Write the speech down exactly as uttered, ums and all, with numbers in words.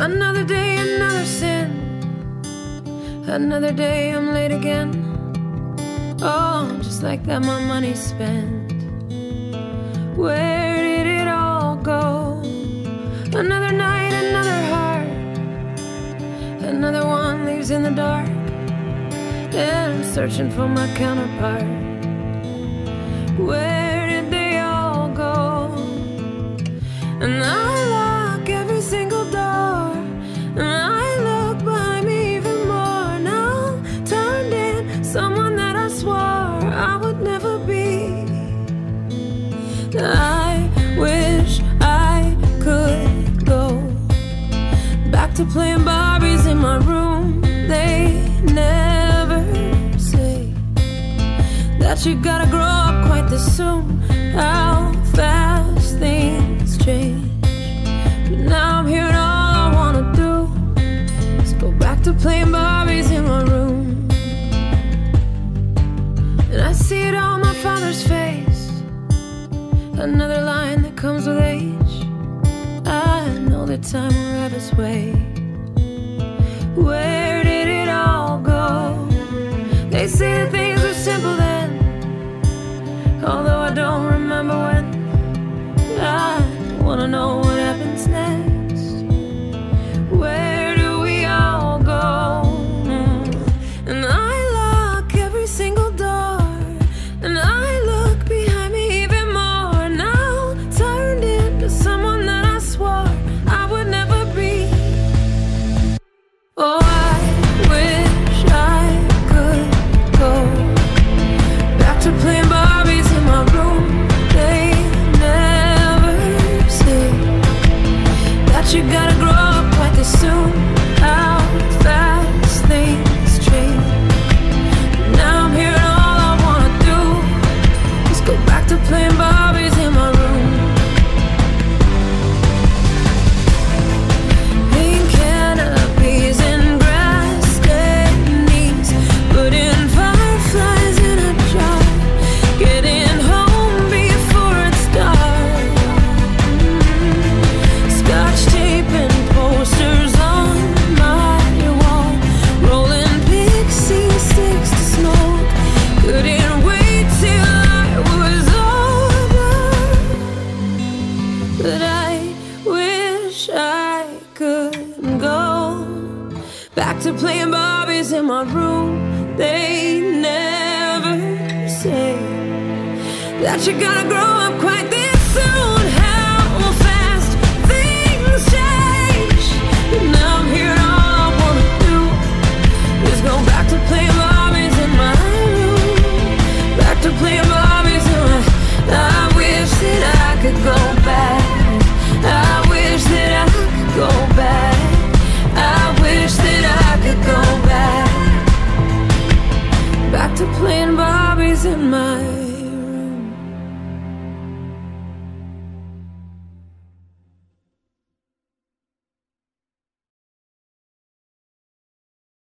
Another day, another sin. Another day I'm late again. Oh, just like that my money's spent. Where did it all go? Another night, another heart. Another one leaves in the dark. And I'm searching for my counterpart. Where did they all go? And I lock every single door. And I look behind me even more. Now turned in someone that I swore I would never be. I wish I could go back to playing Barbies in my room. They never say that you gotta grow up quite this soon. How fast things change. But now I'm here and all I wanna do is go back to playing Barbies in my room. And I see it on my father's face. Another line that comes with age. I know that time will have its way. Where did it all go? They say that things were simple then, although I don't remember when. I wanna know what happens next. Where do we all go? And I lock every single door. And I look behind me even more. Now turned into someone that I swore I would never be. Oh, I wish I could go back to playing Barbies in my room. They never say that you gotta grow up quite this soon. How fast things change. Now I'm here and all I wanna do is go back to playing Barbies in my room. Pink canopies and grass stains, putting fireflies in a jar, getting home before it's dark. Scotch tape and posters on my wall, rolling pixie sticks to smoke. Couldn't wait till I was older. But I wish I could go back to playing Barbies in my room. They never say that you gotta grow up quite this soon. How fast things change. And now I'm here and all I wanna do is go back to playing Barbies in my room. Back to playing Barbies in my... I wish that I could go back. I wish that I could go back. I wish that I could go back. Back to playing Barbies in my